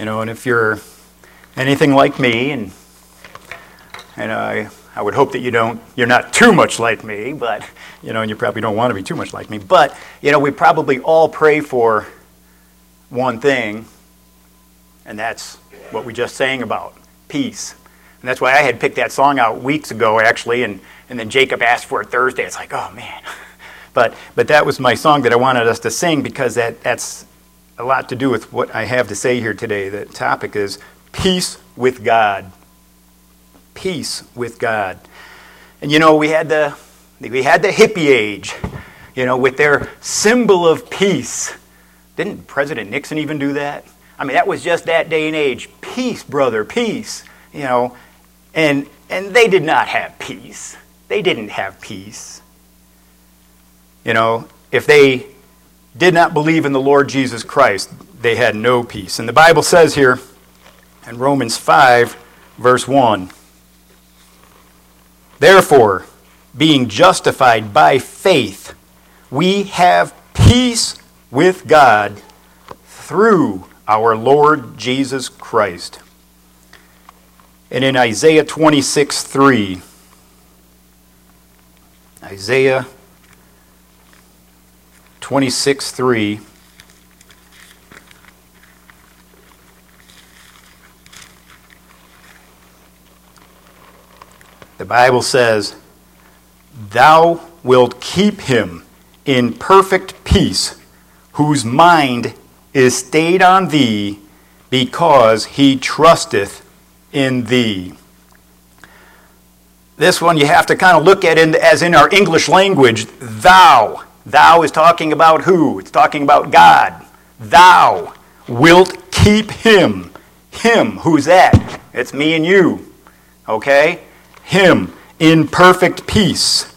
And if you're anything like me, and I would hope that you're not too much like me, but, and you probably don't want to be too much like me, but, we probably all pray for one thing, and that's what we just sang about, peace. And that's why I had picked that song out weeks ago, actually, and then Jacob asked for it Thursday. It's like, oh, man. But that was my song that I wanted us to sing, because that's a lot to do with what I have to say here today. The topic is peace with God. Peace with God. And we had the hippie age, with their symbol of peace. Didn't President Nixon even do that? I mean, that was just that day and age. Peace, brother, peace. And they did not have peace. They didn't have peace. If they did not believe in the Lord Jesus Christ, they had no peace. And the Bible says here in Romans 5, verse 1, therefore, being justified by faith, we have peace with God through our Lord Jesus Christ. And in Isaiah 26:3, Isaiah 26:3, the Bible says, thou wilt keep him in perfect peace, whose mind is stayed on thee, because he trusteth in thee. This one you have to kind of look at as in our English language, thou. Thou is talking about who? It's talking about God. Thou wilt keep him. Him, who's that? It's me and you. Okay? Him in perfect peace,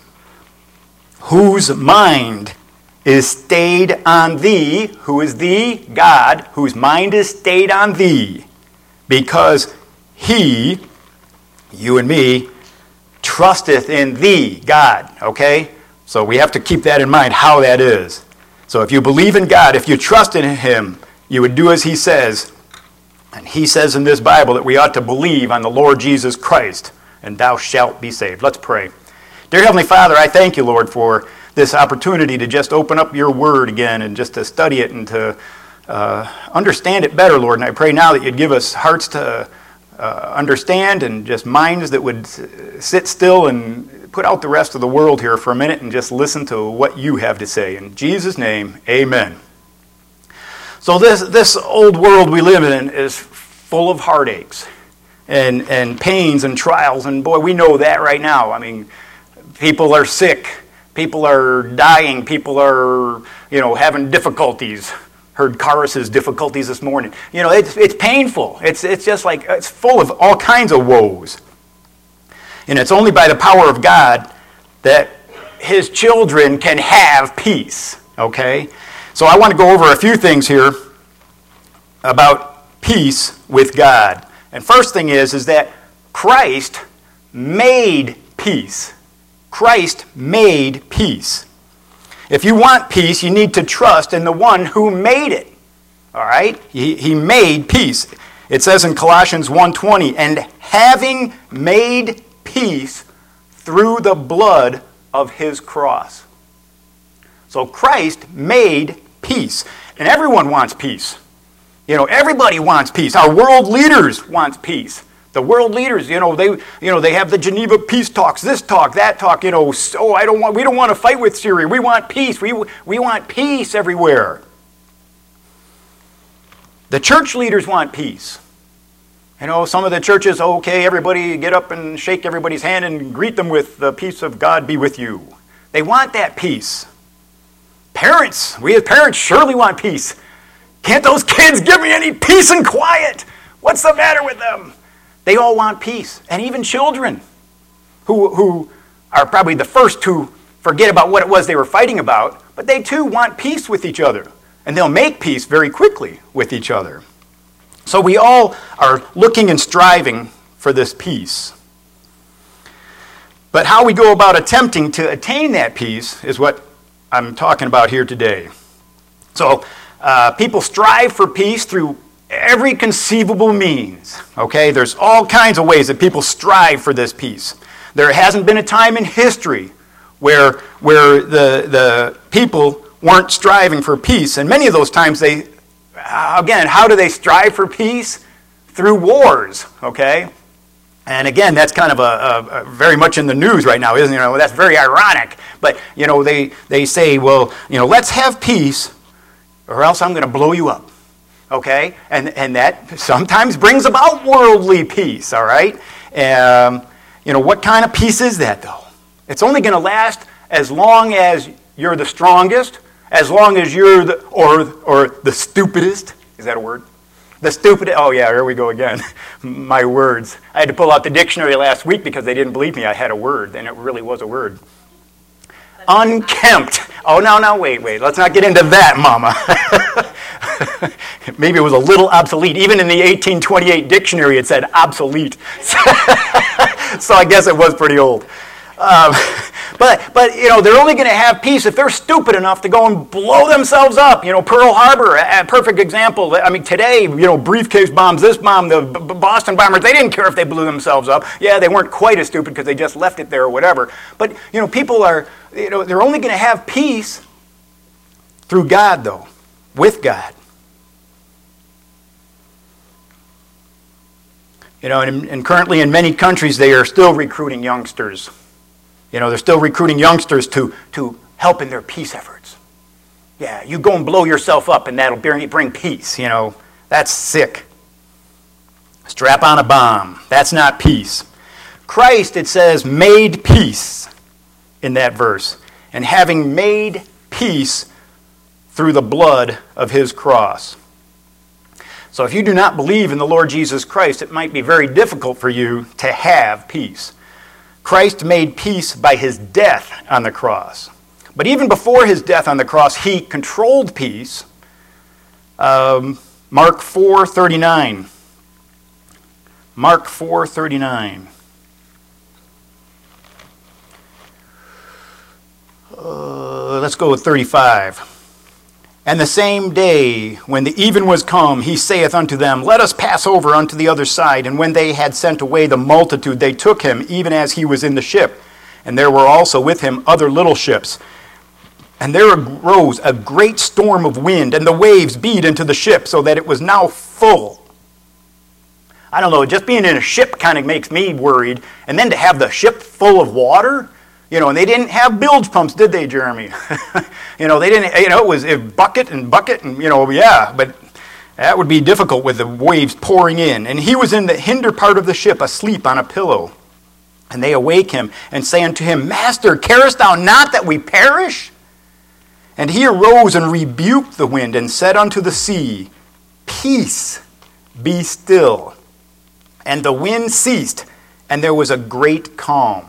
whose mind is stayed on thee. Who is thee? God, whose mind is stayed on thee, because he, you and me, trusteth in thee, God. Okay? So we have to keep that in mind, how that is. So if you believe in God, if you trust in him, you would do as he says. And he says in this Bible that we ought to believe on the Lord Jesus Christ, and thou shalt be saved. Let's pray. Dear Heavenly Father, I thank you, Lord, for this opportunity to just open up your word again and just to study it and to understand it better, Lord. And I pray now that you'd give us hearts to understand and just minds that would sit still and put out the rest of the world here for a minute and just listen to what you have to say. In Jesus' name, amen. So this old world we live in is full of heartaches and pains and trials. And boy, we know that right now. I mean, people are sick. People are dying. People are, having difficulties. Heard Karis's difficulties this morning. It's painful. It's just like, it's full of all kinds of woes. And it's only by the power of God that his children can have peace. Okay? So I want to go over a few things here about peace with God. And first thing is that Christ made peace. Christ made peace. If you want peace, you need to trust in the one who made it. All right? He made peace. It says in Colossians 1:20, and having made peace through the blood of his cross. So Christ made peace. And everyone wants peace. Everybody wants peace. Our world leaders want peace. The world leaders, they have the Geneva peace talks, this talk, that talk, we don't want to fight with Syria. We want peace. We want peace everywhere. The church leaders want peace. Some of the churches, okay, everybody get up and shake everybody's hand and greet them with the peace of God be with you. They want that peace. Parents, we as parents surely want peace. Can't those kids give me any peace and quiet? What's the matter with them? They all want peace. And even children who are probably the first to forget about what it was they were fighting about, but they too want peace with each other. And they'll make peace very quickly with each other. So we all are looking and striving for this peace. But how we go about attempting to attain that peace is what I'm talking about here today. So people strive for peace through every conceivable means. Okay, there's all kinds of ways that people strive for this peace. There hasn't been a time in history where the people weren't striving for peace. And many of those times again, how do they strive for peace? Through wars, okay? And again, that's kind of a very much in the news right now, isn't it? That's very ironic. But, they say, well, let's have peace or else I'm going to blow you up, okay? And that sometimes brings about worldly peace, all right? What kind of peace is that, though? It's only going to last as long as you're the strongest, as long as you're the stupidest. Is that a word? The stupidest. Oh, yeah, here we go again. My words. I had to pull out the dictionary last week because they didn't believe me I had a word, and it really was a word. Unkempt. Oh, no, wait. Let's not get into that, Mama. Maybe it was a little obsolete. Even in the 1828 dictionary, it said obsolete. So I guess it was pretty old. But they're only going to have peace if they're stupid enough to go and blow themselves up. Pearl Harbor, a perfect example. I mean, today, briefcase bombs, this bomb, the Boston bombers, they didn't care if they blew themselves up. Yeah, they weren't quite as stupid because they just left it there or whatever. But, people are, they're only going to have peace through God, though, with God. And currently in many countries, they are still recruiting youngsters. They're still recruiting youngsters to help in their peace efforts. Yeah, you go and blow yourself up and that'll bring peace. That's sick. Strap on a bomb. That's not peace. Christ, it says, made peace in that verse. And having made peace through the blood of his cross. So if you do not believe in the Lord Jesus Christ, it might be very difficult for you to have peace. Christ made peace by his death on the cross. But even before his death on the cross, he controlled peace. Mark 4:39. Mark 4:39. Let's go with 35. And the same day, when the even was come, he saith unto them, Let us pass over unto the other side. And when they had sent away the multitude, they took him, even as he was in the ship. And there were also with him other little ships. And there arose a great storm of wind, and the waves beat into the ship, so that it was now full. I don't know, just being in a ship kind of makes me worried. And then to have the ship full of water, and they didn't have bilge pumps, did they, Jeremy? They didn't, it was bucket, and, yeah, but that would be difficult with the waves pouring in. And he was in the hinder part of the ship, asleep on a pillow. And they awake him, and say unto him, Master, carest thou not that we perish? And he arose and rebuked the wind, and said unto the sea, Peace, be still. And the wind ceased, and there was a great calm.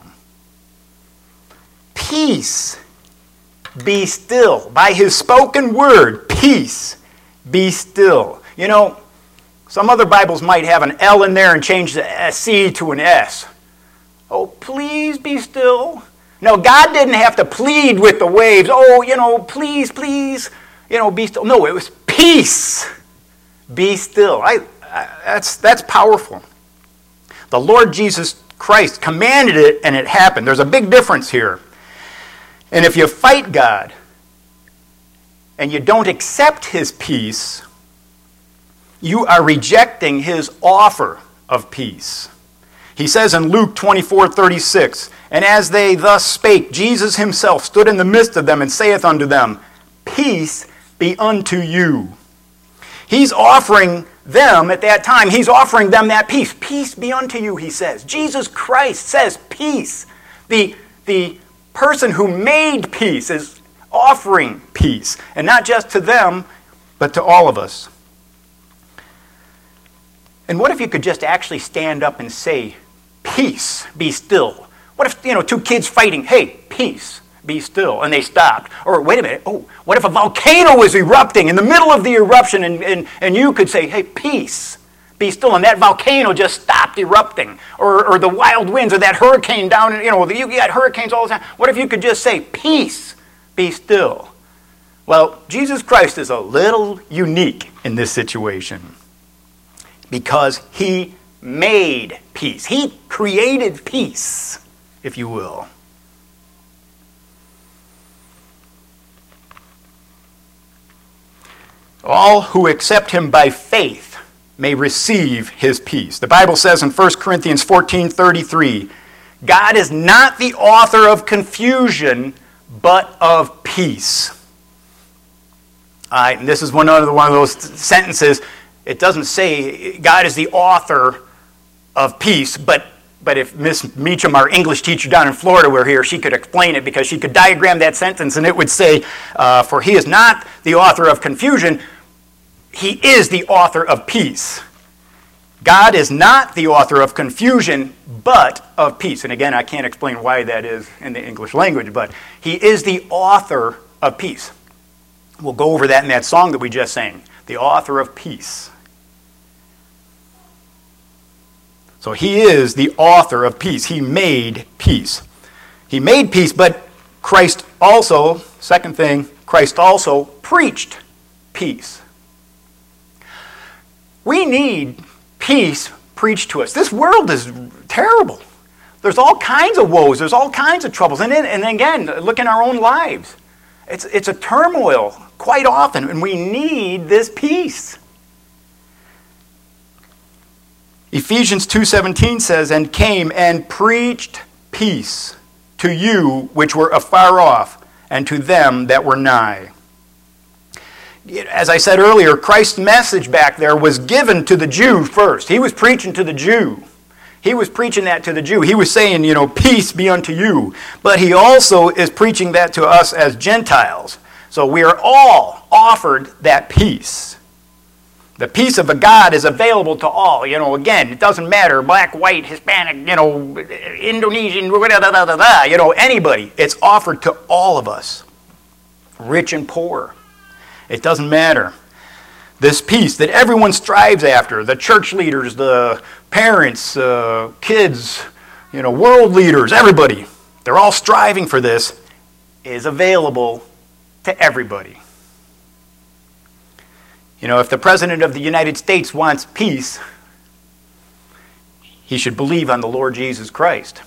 Peace, be still. By his spoken word, peace, be still. Some other Bibles might have an L in there and change the C to an S. Oh, please be still. No, God didn't have to plead with the waves. Oh, please, be still. No, it was peace, be still. That's powerful. The Lord Jesus Christ commanded it, and it happened. There's a big difference here. And if you fight God and you don't accept his peace, you are rejecting his offer of peace. He says in Luke 24:36, And as they thus spake, Jesus himself stood in the midst of them and saith unto them, Peace be unto you. He's offering them at that time, he's offering them that peace. Peace be unto you, he says. Jesus Christ says peace. The person who made peace is offering peace. And not just to them, but to all of us. And what if you could just actually stand up and say, Peace, be still? What if, two kids fighting, hey, peace, be still, and they stopped? Or wait a minute, what if a volcano was erupting in the middle of the eruption and you could say, hey, peace, be still, and that volcano just stopped erupting? Or the wild winds, or that hurricane down, you got hurricanes all the time. What if you could just say, peace, be still? Well, Jesus Christ is a little unique in this situation. because he made peace. He created peace, if you will. All who accept him by faith may receive his peace. The Bible says in 1 Corinthians 14:33, God is not the author of confusion, but of peace. And this is one of those sentences. It doesn't say God is the author of peace, but if Miss Meacham, our English teacher down in Florida, were here, she could explain it because she could diagram that sentence and it would say, for he is not the author of confusion, he is the author of peace. God is not the author of confusion, but of peace. And again, I can't explain why that is in the English language, but he is the author of peace. We'll go over that in that song that we just sang, the author of peace. So he is the author of peace. He made peace. He made peace, but Christ also, second thing, Christ also preached peace. We need peace preached to us. This world is terrible. There's all kinds of woes. There's all kinds of troubles. And again, look in our own lives. It's a turmoil quite often, and we need this peace. Ephesians 2:17 says, and came and preached peace to you which were afar off, and to them that were nigh. As I said earlier, Christ's message back there was given to the Jew first. He was preaching to the Jew. He was preaching that to the Jew. He was saying, peace be unto you. But he also is preaching that to us as Gentiles. So we are all offered that peace. The peace of a God is available to all. Again, it doesn't matter, black, white, Hispanic, Indonesian, anybody. It's offered to all of us, rich and poor. It doesn't matter. This peace that everyone strives after, the church leaders, the parents, kids, world leaders, everybody, they're all striving for this, is available to everybody. If the President of the United States wants peace, he should believe on the Lord Jesus Christ.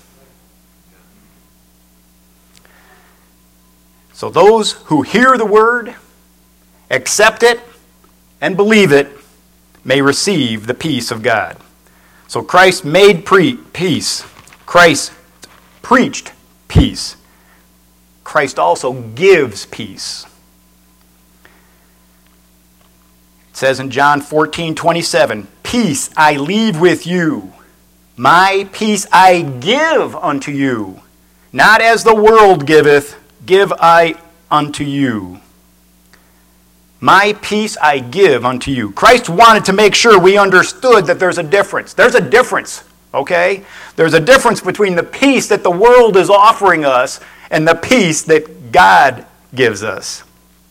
So those who hear the word, accept it, and believe it, may receive the peace of God. So Christ made peace. Christ preached peace. Christ also gives peace. It says in John 14:27, peace I leave with you. My peace I give unto you. Not as the world giveth, give I unto you. My peace I give unto you. Christ wanted to make sure we understood that there's a difference. There's a difference, okay? There's a difference between the peace that the world is offering us and the peace that God gives us.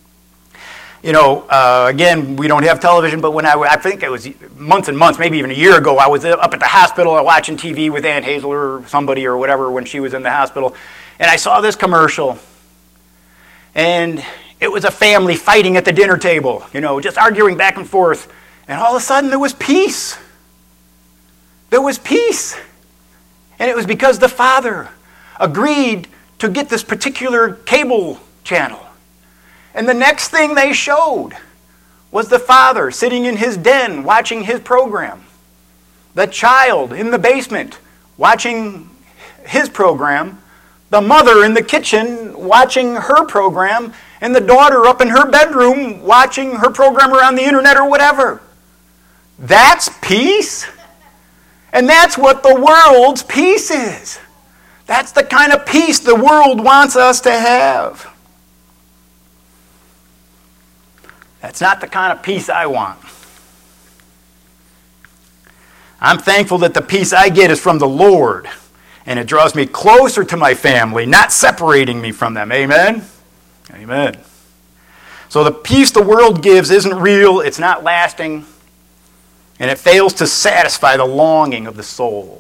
Again, we don't have television, but when I think it was months and months, maybe even a year ago, I was up at the hospital watching TV with Aunt Hazel or somebody or whatever when she was in the hospital, and I saw this commercial, and it was a family fighting at the dinner table, just arguing back and forth, and all of a sudden there was peace. There was peace, and it was because the father agreed to get this particular cable channel. And the next thing they showed was the father sitting in his den watching his program. The child in the basement watching his program. The mother in the kitchen watching her program. And the daughter up in her bedroom watching her program around the internet or whatever. That's peace. And that's what the world's peace is. That's the kind of peace the world wants us to have. That's not the kind of peace I want. I'm thankful that the peace I get is from the Lord, and it draws me closer to my family, not separating me from them. Amen? Amen. So the peace the world gives isn't real, it's not lasting, and it fails to satisfy the longing of the soul.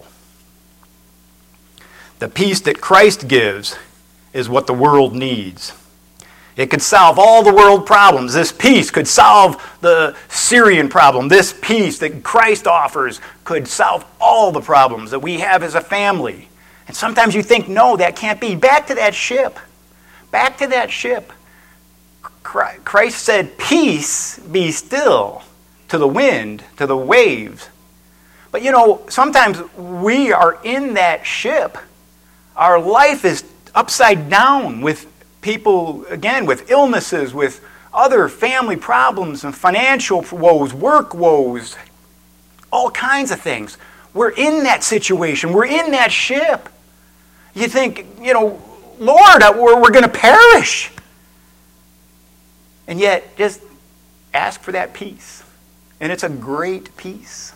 The peace that Christ gives is what the world needs. It could solve all the world problems. This peace could solve the Syrian problem. This peace that Christ offers could solve all the problems that we have as a family. And sometimes you think, no, that can't be. Back to that ship. Back to that ship. Christ said, peace, be still, to the wind, to the waves. But you know, sometimes we are in that ship. Our life is upside down with people, again, with illnesses, with other family problems and financial woes, work woes, all kinds of things. We're in that situation. We're in that ship. You think, you know, Lord, we're going to perish. And yet, just ask for that peace. And it's a great peace.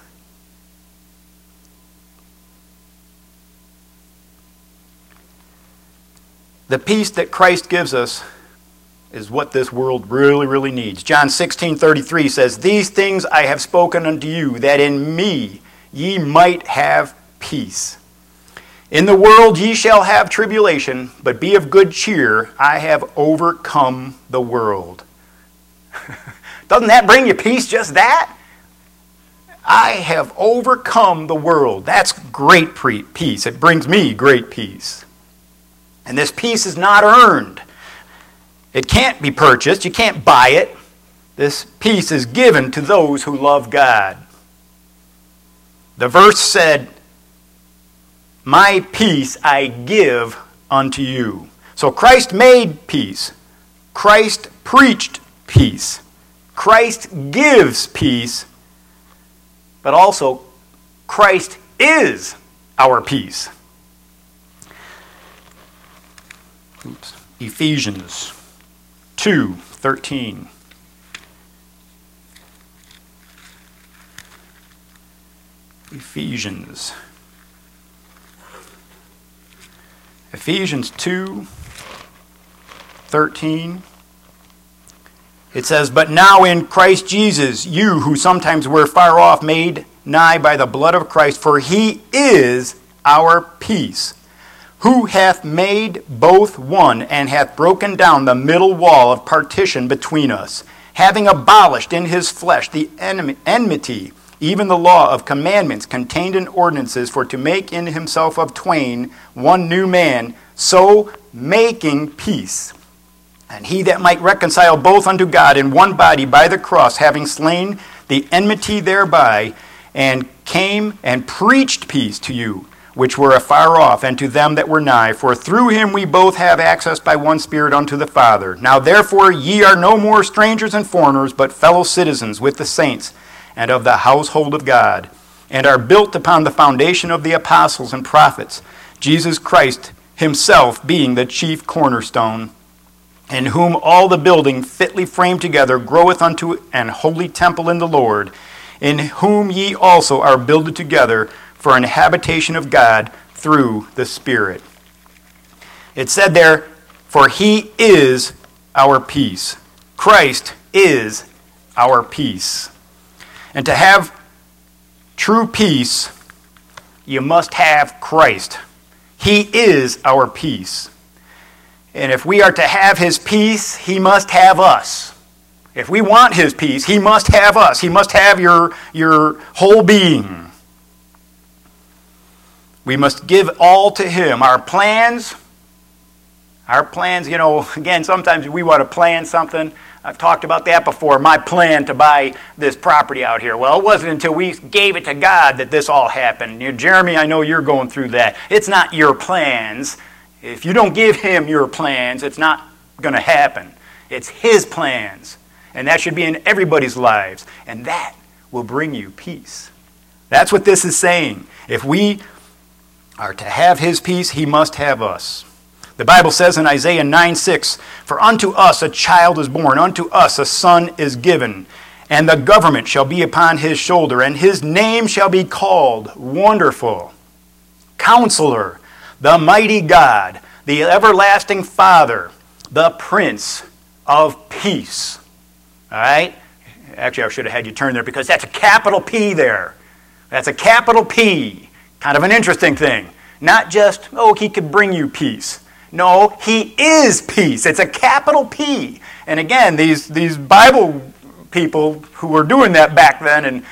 The peace that Christ gives us is what this world really, really needs. John 16:33 says, "These things I have spoken unto you, that in me ye might have peace. In the world ye shall have tribulation, but be of good cheer, I have overcome the world." Doesn't that bring you peace, just that? I have overcome the world. That's great peace. It brings me great peace. And this peace is not earned. It can't be purchased. You can't buy it. This peace is given to those who love God. The verse said, "My peace I give unto you." So Christ made peace. Christ preached peace. Christ gives peace. But also, Christ is our peace. Ephesians 2:13. Ephesians 2:13. It says, "But now in Christ Jesus, you who sometimes were far off, made nigh by the blood of Christ, for he is our peace, who hath made both one, and hath broken down the middle wall of partition between us, having abolished in his flesh the enmity, even the law of commandments contained in ordinances, for to make in himself of twain one new man, so making peace. And he that might reconcile both unto God in one body by the cross, having slain the enmity thereby, and came and preached peace to you, which were afar off, and to them that were nigh. For through him we both have access by one Spirit unto the Father. Now therefore ye are no more strangers and foreigners, but fellow citizens with the saints, and of the household of God, and are built upon the foundation of the apostles and prophets, Jesus Christ himself being the chief cornerstone, in whom all the building fitly framed together groweth unto an holy temple in the Lord, in whom ye also are builded together for an habitation of God through the Spirit. It said there, for he is our peace. Christ is our peace. And to have true peace, you must have Christ. He is our peace. And if we are to have his peace, he must have us. If we want his peace, he must have us. He must have your whole being. We must give all to him. Our plans, you know, again, sometimes we want to plan something. I've talked about that before, my plan to buy this property out here. Well, it wasn't until we gave it to God that this all happened. You know, Jeremy, I know you're going through that. It's not your plans. If you don't give him your plans, it's not going to happen. It's his plans. And that should be in everybody's lives. And that will bring you peace. That's what this is saying. If we are to have his peace, he must have us. The Bible says in Isaiah 9:6, for unto us a child is born, unto us a son is given, and the government shall be upon his shoulder, and his name shall be called Wonderful, Counselor, the Mighty God, the Everlasting Father, the Prince of Peace. All right? Actually, I should have had you turn there because that's a capital P there. That's a capital P. Kind of an interesting thing. Not just, oh, he could bring you peace. No, he is peace. It's a capital P. And again, these Bible people who were doing that back then in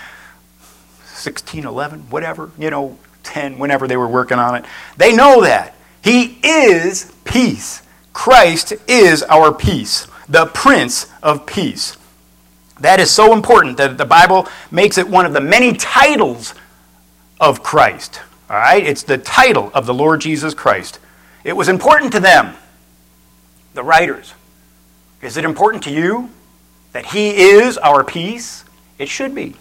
1611, whatever, 10, whenever they were working on it, they know that. He is peace. Christ is our peace, the Prince of Peace. That is so important that the Bible makes it one of the many titles of Christ. All right? It's the title of the Lord Jesus Christ. It was important to them, the writers. Is it important to you that he is our peace? It should be.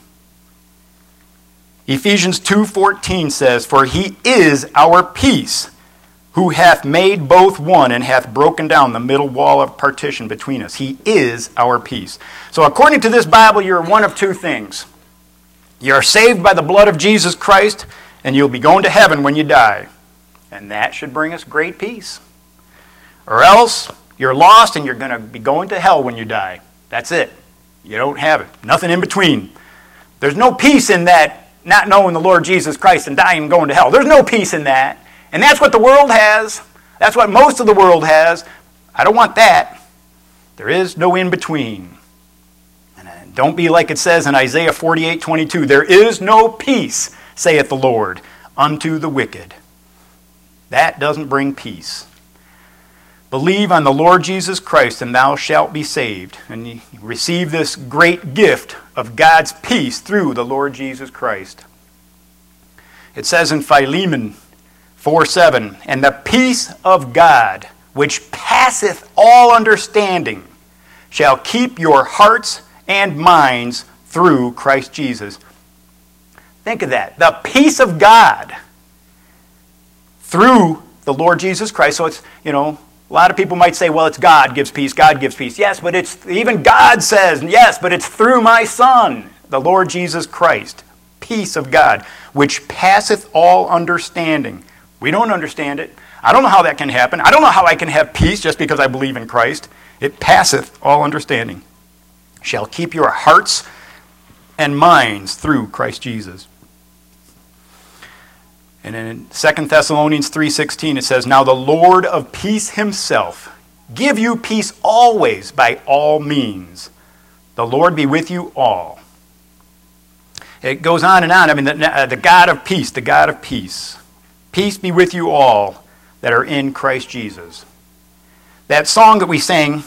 Ephesians 2:14 says, "For he is our peace, who hath made both one and hath broken down the middle wall of partition between us." He is our peace. So according to this Bible, you're one of two things. You're saved by the blood of Jesus Christ, and you'll be going to heaven when you die. And that should bring us great peace. Or else, you're lost and you're going to be going to hell when you die. That's it. You don't have it. Nothing in between. There's no peace in that, not knowing the Lord Jesus Christ and dying and going to hell. There's no peace in that. And that's what the world has. That's what most of the world has. I don't want that. There is no in between. And don't be like it says in Isaiah 48:22. "There is no peace, saith the Lord, unto the wicked." That doesn't bring peace. Believe on the Lord Jesus Christ and thou shalt be saved. And you receive this great gift of God's peace through the Lord Jesus Christ. It says in Philemon 4:7, "And the peace of God, which passeth all understanding, shall keep your hearts and minds through Christ Jesus." Think of that. The peace of God through the Lord Jesus Christ. So it's, a lot of people might say, well, it's God gives peace, God gives peace. Yes, but it's, even God says, yes, but it's through my Son, the Lord Jesus Christ. Peace of God, which passeth all understanding. We don't understand it. I don't know how that can happen. I don't know how I can have peace just because I believe in Christ. It passeth all understanding. Shall keep your hearts and minds through Christ Jesus. And in 2 Thessalonians 3:16 it says, "Now the Lord of peace himself give you peace always by all means. The Lord be with you all." It goes on and on. I mean, the God of peace, the God of peace. Peace be with you all that are in Christ Jesus. That song that we sang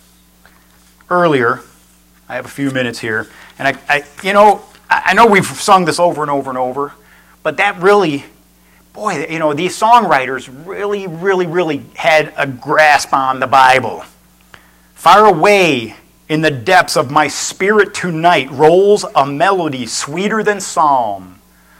earlier, I have a few minutes here, and I know we've sung this over and over and over, but that really, boy, these songwriters really, really, really had a grasp on the Bible. "Far away in the depths of my spirit tonight rolls a melody sweeter than psalm.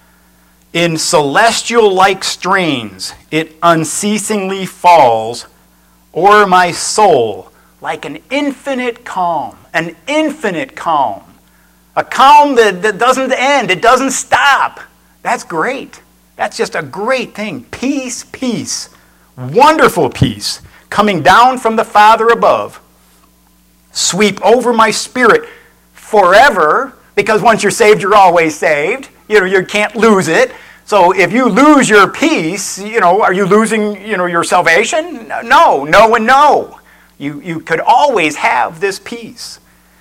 In celestial-like strains it unceasingly falls o'er my soul like an infinite calm." An infinite calm. A calm that doesn't end. It doesn't stop. That's great. That's just a great thing. Peace, peace. Wonderful peace coming down from the Father above. Sweep over my spirit forever, because once you're saved, you're always saved. You can't lose it. So if you lose your peace, are you losing, your salvation? No, no, and no. You could always have this peace.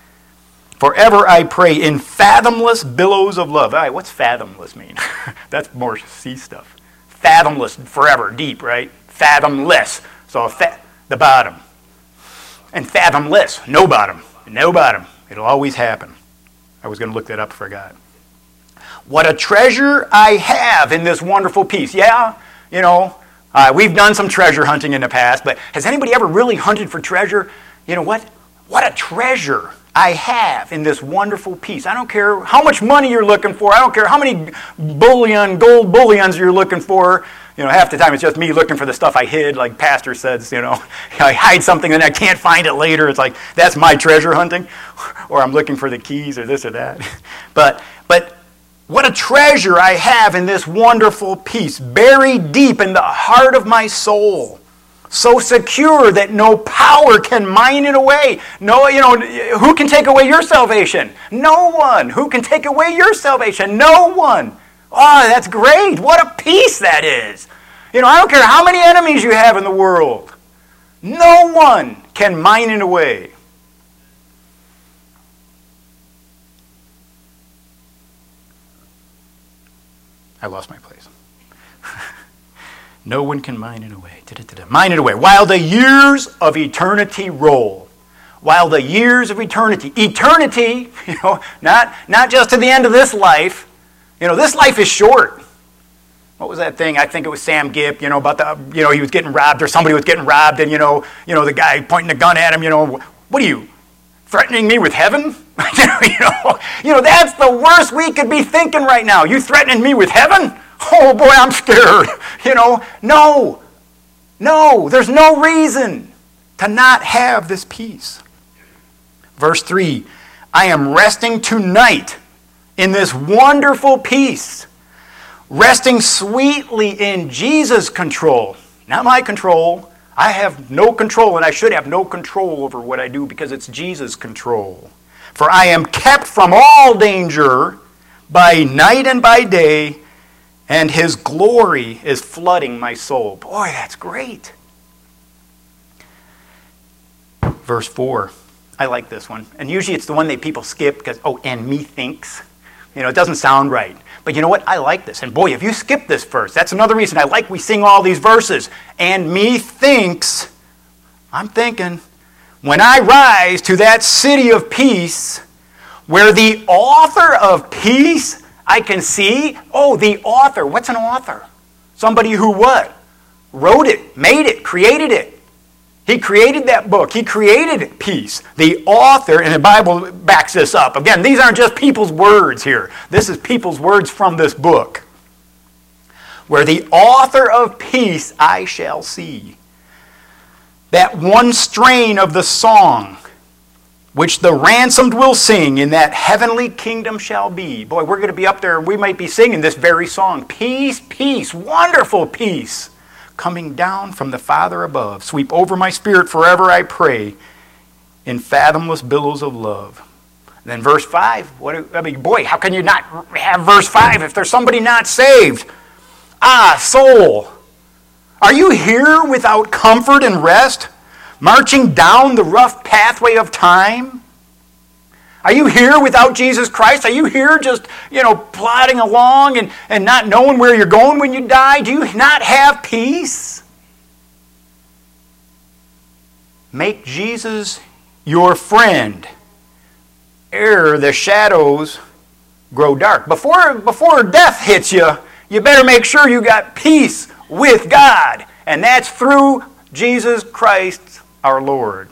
"Forever I pray in fathomless billows of love." All right, what's fathomless mean? That's more sea stuff. Fathomless, forever, deep, right? Fathomless. So the bottom. And fathomless, no bottom. No bottom. It'll always happen. I was going to look that up, forgot. "What a treasure I have in this wonderful peace." Yeah, we've done some treasure hunting in the past, but has anybody ever really hunted for treasure? You know what? What a treasure I have in this wonderful peace. I don't care how much money you're looking for. I don't care how many gold bullions you're looking for. Half the time it's just me looking for the stuff I hid, like Pastor says, I hide something and I can't find it later. It's like, that's my treasure hunting. Or I'm looking for the keys or this or that. But what a treasure I have in this wonderful peace, buried deep in the heart of my soul. So secure that no power can mine it away. No, who can take away your salvation? No one. Who can take away your salvation? No one. Oh, that's great. What a peace that is. I don't care how many enemies you have in the world. No one can mine it away. I lost my place. No one can mine it away. Mine it away. While the years of eternity roll. While the years of eternity. Eternity, not just to the end of this life. This life is short. What was that thing? I think it was Sam Gipp, about the, he was getting robbed or somebody was getting robbed and, the guy pointing a gun at him, what are you, threatening me with heaven? That's the worst we could be thinking right now. You threatening me with heaven? Oh boy, I'm scared. No, there's no reason to not have this peace. Verse 3, I am resting tonight in this wonderful peace. Resting sweetly in Jesus' control. Not my control. I have no control, and I should have no control over what I do because it's Jesus' control. For I am kept from all danger by night and by day, and His glory is flooding my soul. Boy, that's great. Verse 4. I like this one. And usually it's the one that people skip because, and methinks. It doesn't sound right. But you know what? I like this. And boy, if you skip this verse, that's another reason I like we sing all these verses. And methinks, I'm thinking, when I rise to that city of peace, where the author of peace I can see. Oh, the author. What's an author? Somebody who what? Wrote it, made it, created it. He created that book. He created peace. The author, and the Bible backs this up. Again, these aren't just people's words here. This is people's words from this book. Where the author of peace I shall see. That one strain of the song which the ransomed will sing in that heavenly kingdom shall be. Boy, we're going to be up there. We might be singing this very song. Peace, peace, wonderful peace. Coming down from the Father above, sweep over my spirit forever, I pray, in fathomless billows of love. And then verse 5, boy, how can you not have verse 5 if there's somebody not saved? Ah, soul, are you here without comfort and rest, marching down the rough pathway of time? Are you here without Jesus Christ? Are you here just, plodding along and not knowing where you're going when you die? Do you not have peace? Make Jesus your friend ere the shadows grow dark. Before death hits you, you better make sure you got peace with God. And that's through Jesus Christ our Lord.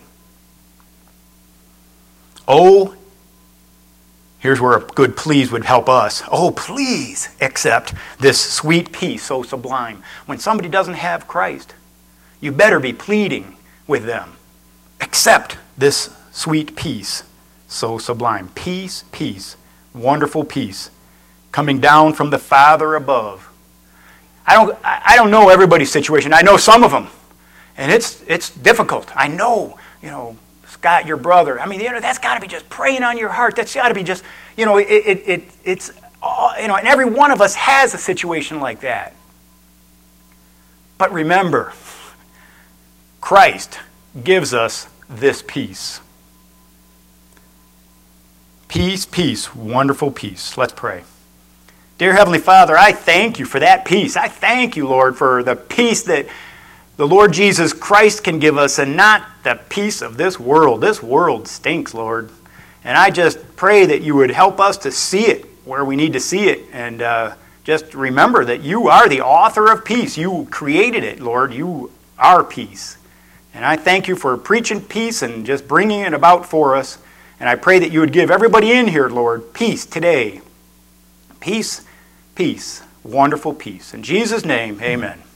Oh, here's where a good please would help us. Oh, please accept this sweet peace so sublime. When somebody doesn't have Christ, you better be pleading with them. Accept this sweet peace so sublime. Peace, peace, wonderful peace, coming down from the Father above. I don't know everybody's situation. I know some of them, and it's difficult. I know, Scott, your brother. That's got to be just praying on your heart. That's got to be just, it's and every one of us has a situation like that. But remember, Christ gives us this peace. Peace, peace, wonderful peace. Let's pray. Dear Heavenly Father, I thank you for that peace. I thank you, Lord, for the peace that the Lord Jesus Christ can give us and not the peace of this world. This world stinks, Lord. And I just pray that you would help us to see it where we need to see it. And just remember that you are the author of peace. You created it, Lord. You are peace. And I thank you for preaching peace and just bringing it about for us. And I pray that you would give everybody in here, Lord, peace today. Peace, peace, wonderful peace. In Jesus' name, amen.